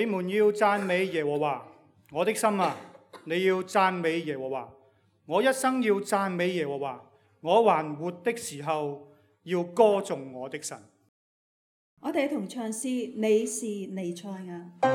你們要讚美耶和華，我的心啊，你要讚美耶和華。我一生要讚美耶和華，我還活的時候要歌頌我的神。 我哋同唱詩，你是彌賽亞。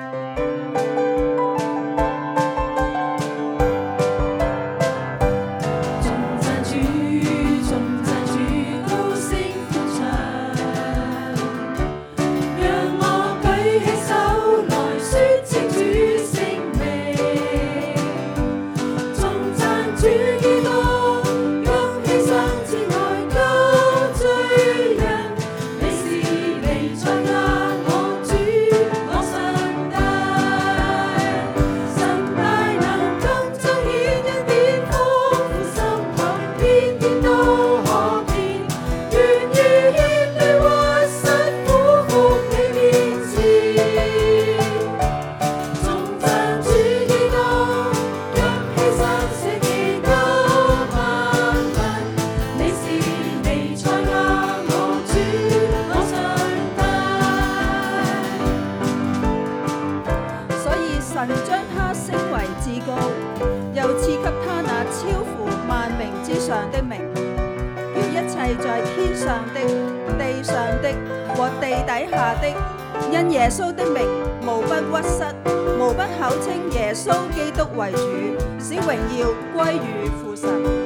神將他升為至高，又賜給他那超乎萬名之上的名，與一切在天上的、地上的和地底下的，因耶穌的名，無不屈膝，無不口稱耶穌基督為主，使榮耀歸於父神。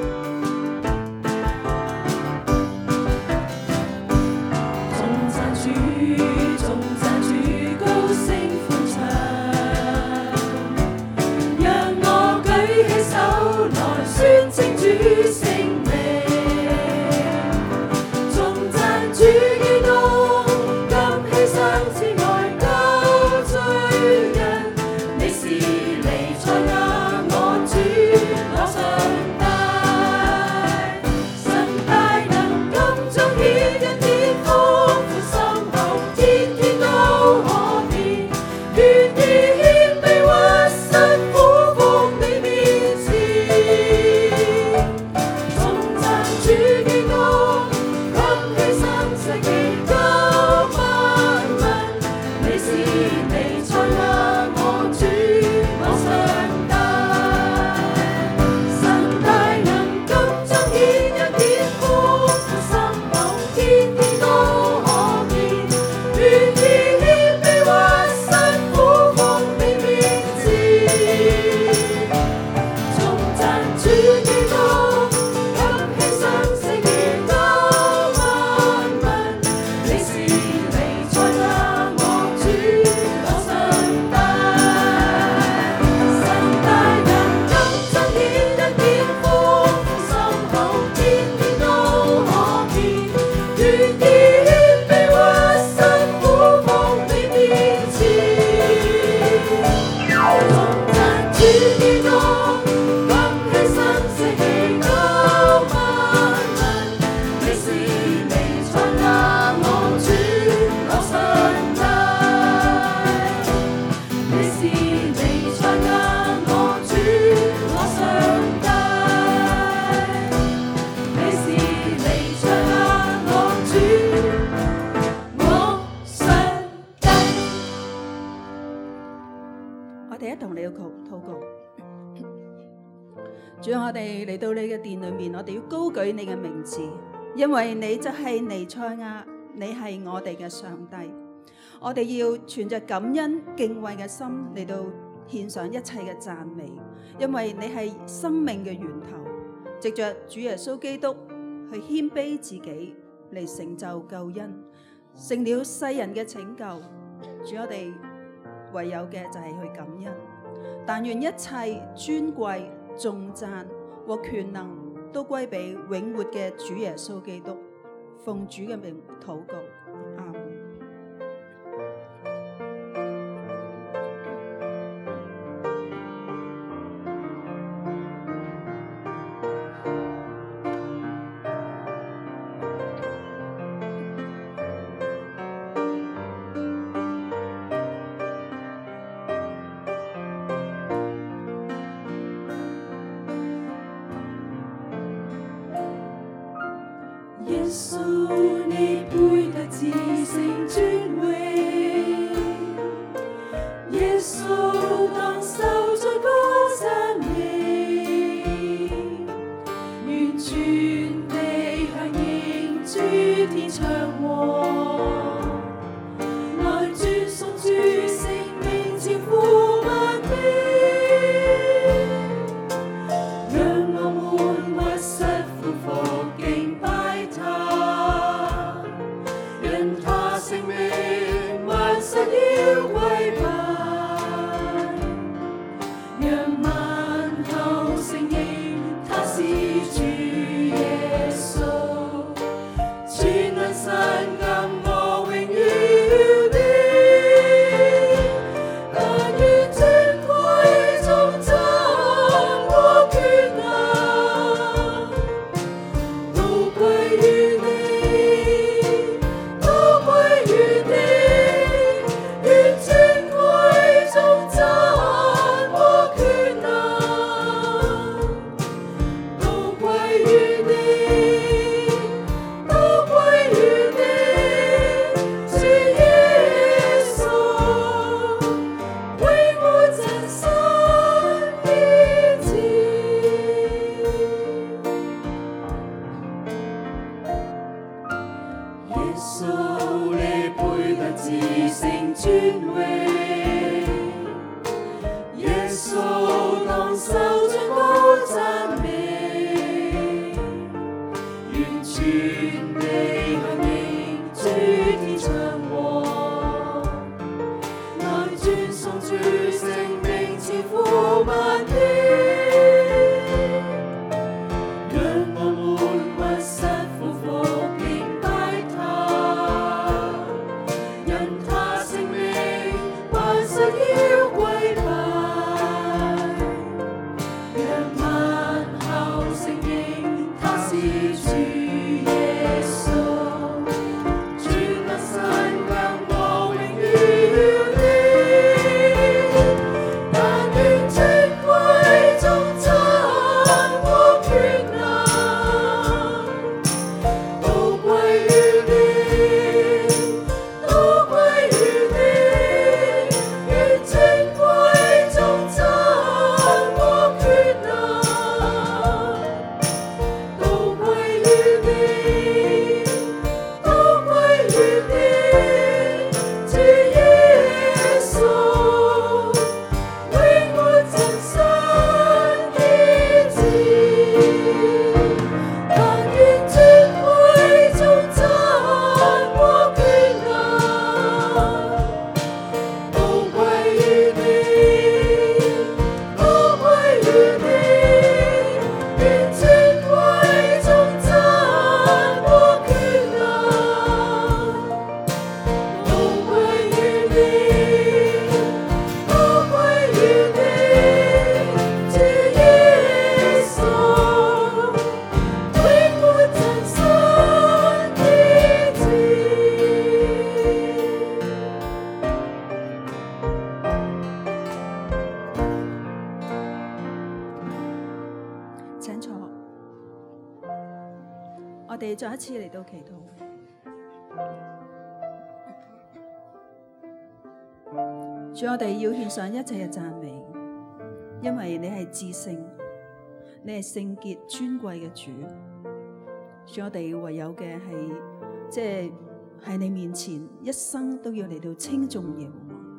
主，我哋嚟到你嘅殿裏面，我哋要高舉你嘅名字，因為你就係彌賽亞，你係我哋嘅上帝。我哋要存着感恩敬畏嘅心嚟到獻上一切嘅讚美，因為你係生命嘅源頭，藉着主耶穌基督去謙卑自己嚟成就救恩，成了世人嘅拯救。主，我哋唯有嘅就係去感恩，但願一切尊貴頌讚和權能都歸俾永活嘅主耶穌基督，奉主嘅名禱告，阿們。 耶穌，你配得至聖尊榮， 穌當受在高山尾，完全地響應主天祥和，來尊崇主聖名，超乎萬比，讓我們屈膝俯伏敬拜他，因他聖名萬世要歸拜。 我哋再一次嚟到祈禱。主，我哋要獻上一切嘅讚美，因為你係至聖，你係聖潔尊貴嘅主。主，我哋唯有嘅係即係喺你面前，一生都要嚟到稱頌耶和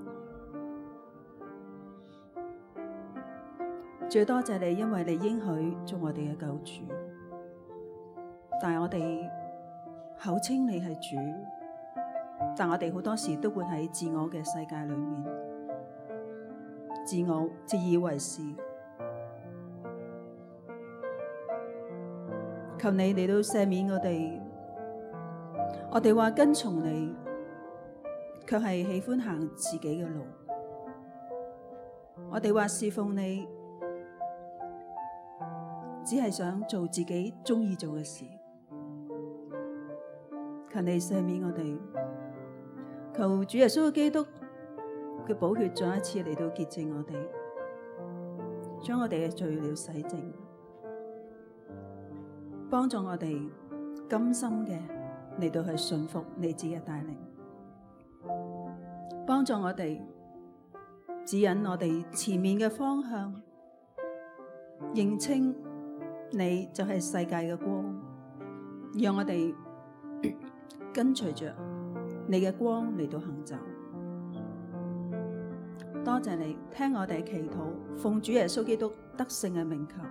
華。主，多謝你，因為你應許做我哋嘅救主。但係我哋口稱你係主，但我哋好多時都活喺自我嘅世界裏面，自以為是。求你嚟到赦免我哋，我哋話跟從你，卻係喜歡行自己嘅路。我哋話侍奉你，只係想做自己鍾意做嘅事。求你赦免我哋，求主耶穌基督嘅寶血再一次嚟到潔淨我哋，將我哋嘅罪孽洗淨，幫助我哋甘心嘅嚟到去順服你自己嘅帶領，幫助我哋指引我哋前面嘅方向，認清你就係世界嘅光，讓我哋跟隨着你嘅光嚟到行走。多謝你聽我哋祈禱，奉主耶穌基督得勝嘅名求。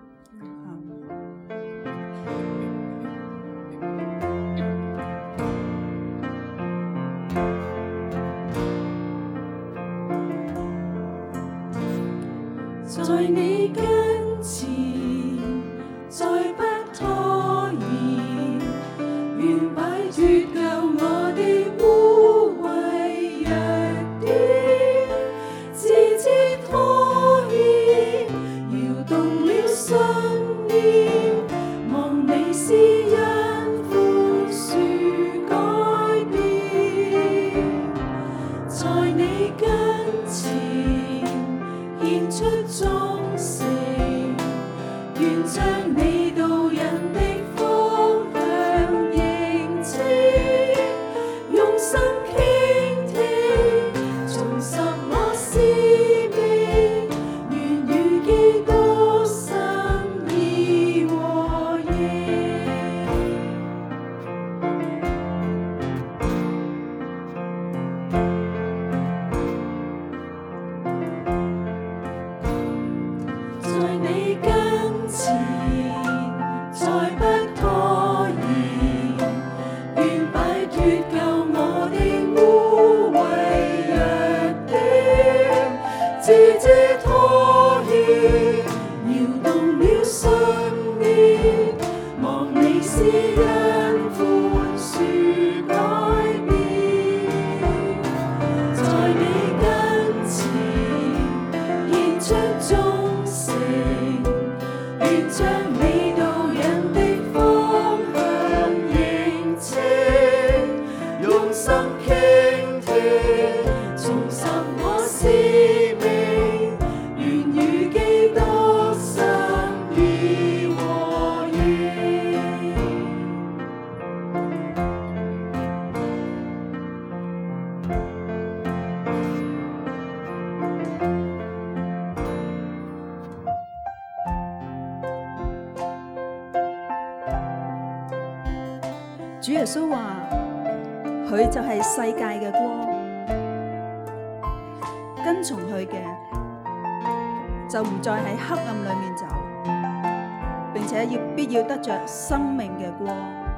在你跟前，再不拖延，願擺脫舊我的污穢弱點，自知拖延，搖動了信念，望你施恩寬恕改變，在你跟前獻出忠誠，願將你導引的方向認清，用心傾聽，重拾我使命，願與基督心意和應。在你跟前，再不拖延，願擺脫舊我的污穢弱點，自知拖延，搖動了信念，望你施恩寬恕改變，在你跟前獻出忠誠，願將你導引的方向認清，用心傾聽，重拾我使命，願與基督心意和應。 主耶穌話：佢就係世界嘅光，跟從佢嘅就唔再喺黑暗裏面走，並且必要得着生命嘅光。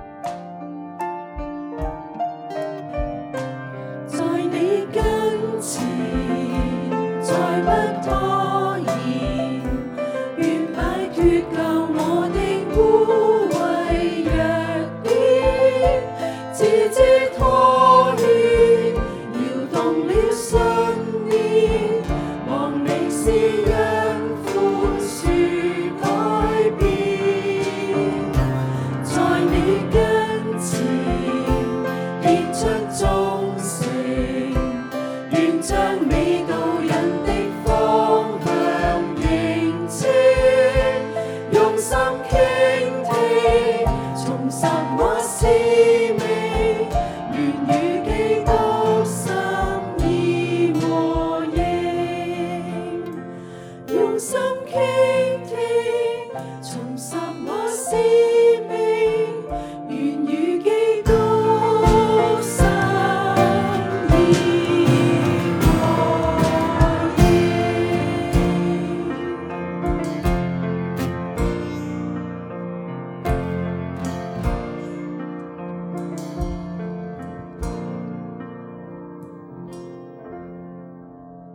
在你跟前，再不拖延，願擺脫舊我的污穢弱點，自知拖延，搖動了信念，望你施恩寬恕改變，在你跟前獻出忠誠，願將你導引的方向認清，用心傾聽，重拾我使命，願與基督心意和應，用心傾聽，重拾我使命，願與基督心意和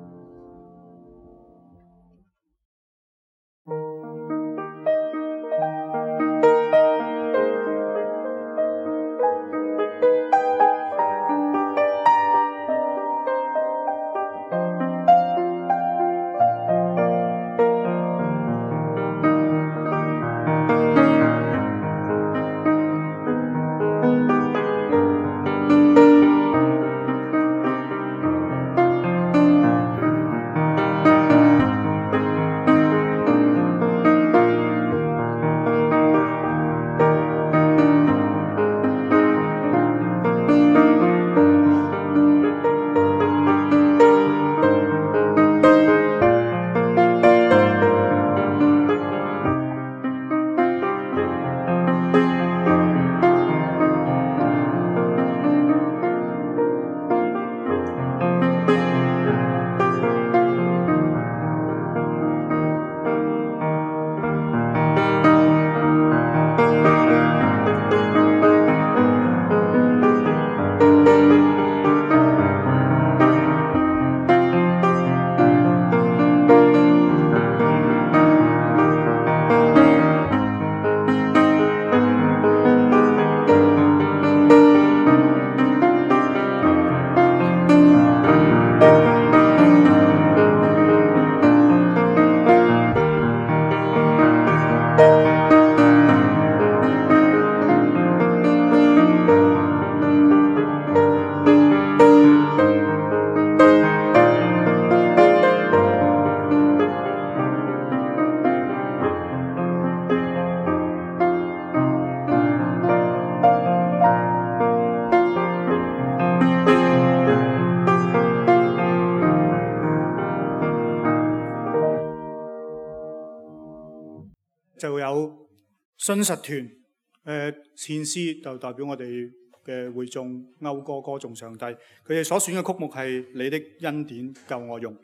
應。 就有信實團獻詩，就代表我哋嘅會眾謳歌歌頌上帝。佢哋所選嘅曲目係你的恩典夠我用。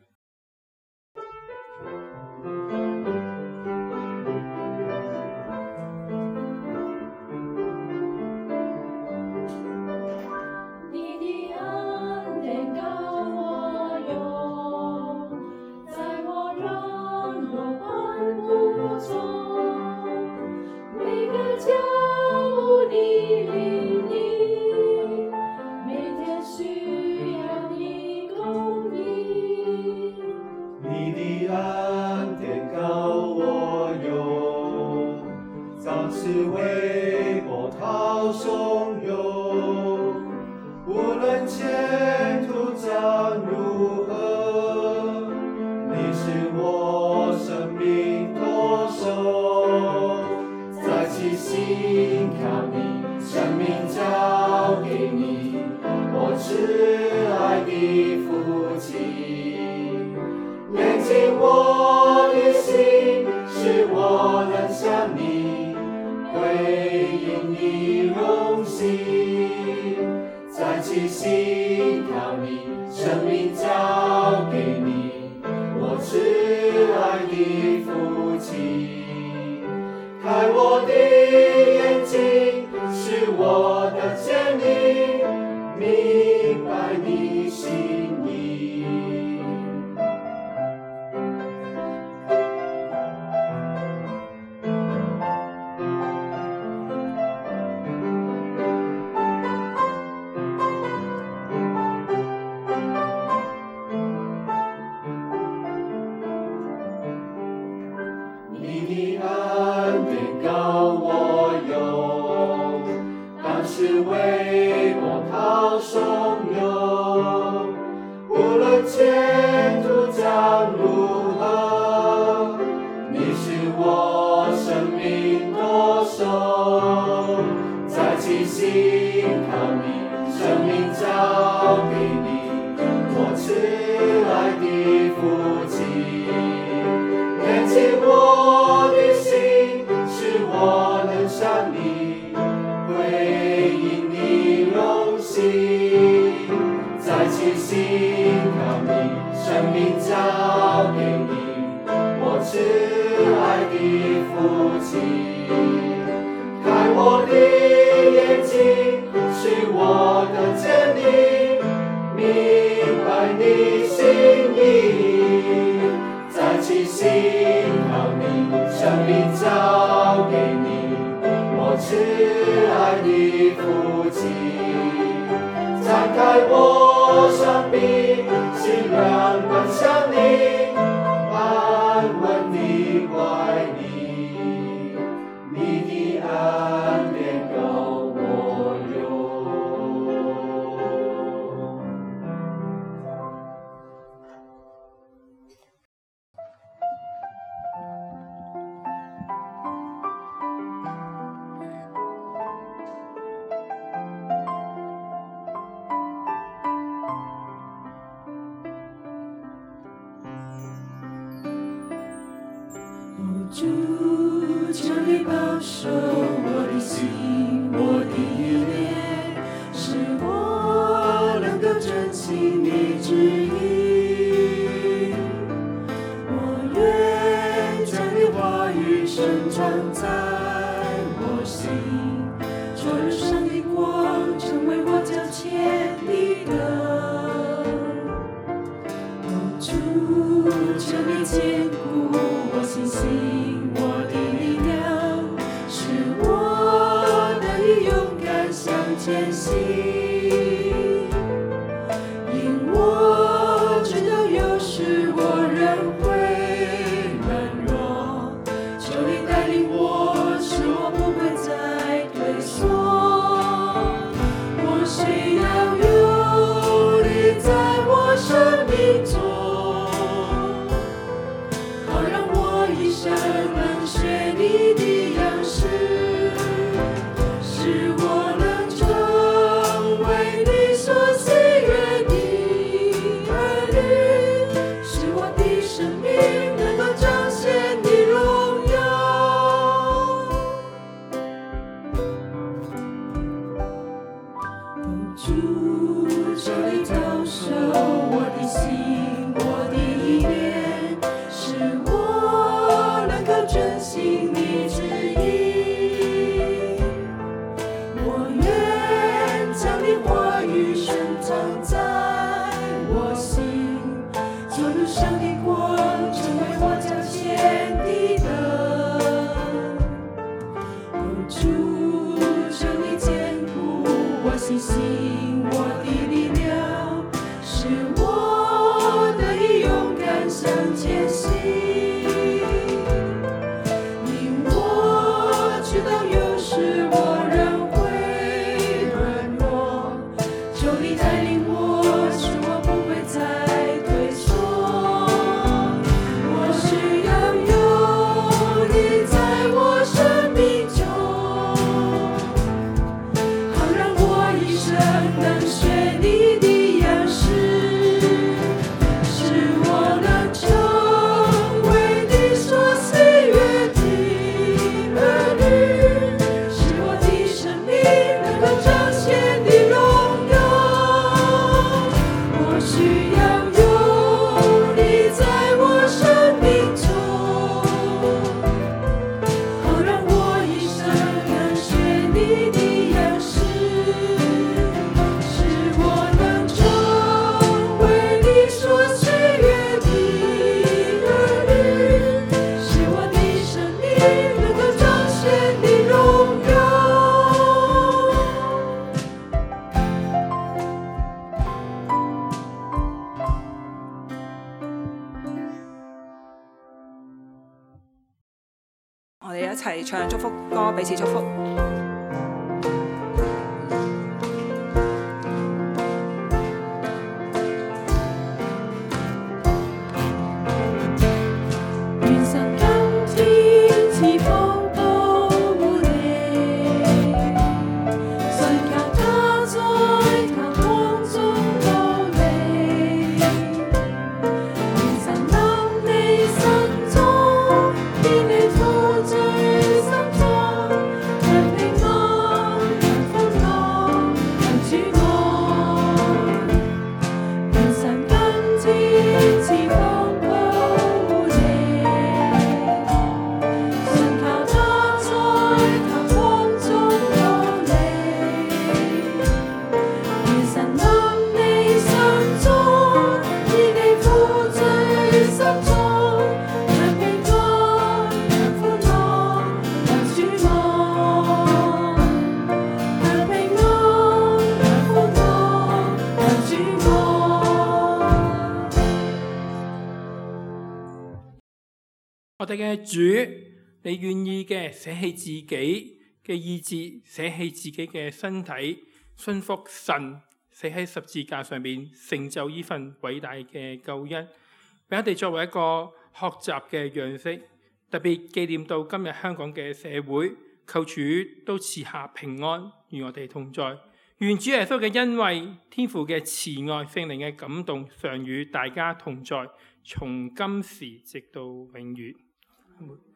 主，求你保守我的心，我的意念，使我能够遵行你旨意。我愿将你话语深藏在我心，昨日上的光成为我脚前的灯。主，求你坚固我信心，我的力量，使我得以勇敢向前行。因我知道有时我仍会软弱，求你带领我，使我不会再退缩。我需要有你在我生命中，好让我一生心里旨意。我愿将你话语深藏在我心，就如上的光，成为我脚前的灯。哦，主，求你坚固我信心，我的力量，使我得以勇敢向前行。因我知道有时我仍会软弱，求你带领我，使我不会再退缩。我需要有你在我生命中，好让我一生能学你的样式，使我能成为你所喜悦的儿女，使我的生命能够彰显你荣耀。我需要有你在我生命中，好让我一生能学你的样式，使我能成为你所喜悦的儿女，使我的生命能够彰显你荣耀。 我哋一齊唱祝福歌，彼此祝福。 願神今天賜福保護你，信靠他在他光中保你。願神臨你身中，見你負罪心中，能平安，能歡樂，能主愛。願神今天賜福保護你，信靠他在他光中保你。願神臨你身中，見你負罪心中，能平安，能歡樂，能主愛。能平安，能歡樂，能主愛。 我哋嘅主，你願意嘅捨棄自己嘅意志，捨棄自己嘅身體，順服神，死喺十字架上面，成就呢份偉大嘅救恩，俾我哋作為一個學習嘅樣式。特別紀念到今日香港嘅社會，求主都賜下平安，與我哋同在。願主耶穌嘅恩惠、天父嘅慈愛、聖靈嘅感動，常與大家同在，從今時直到永遠。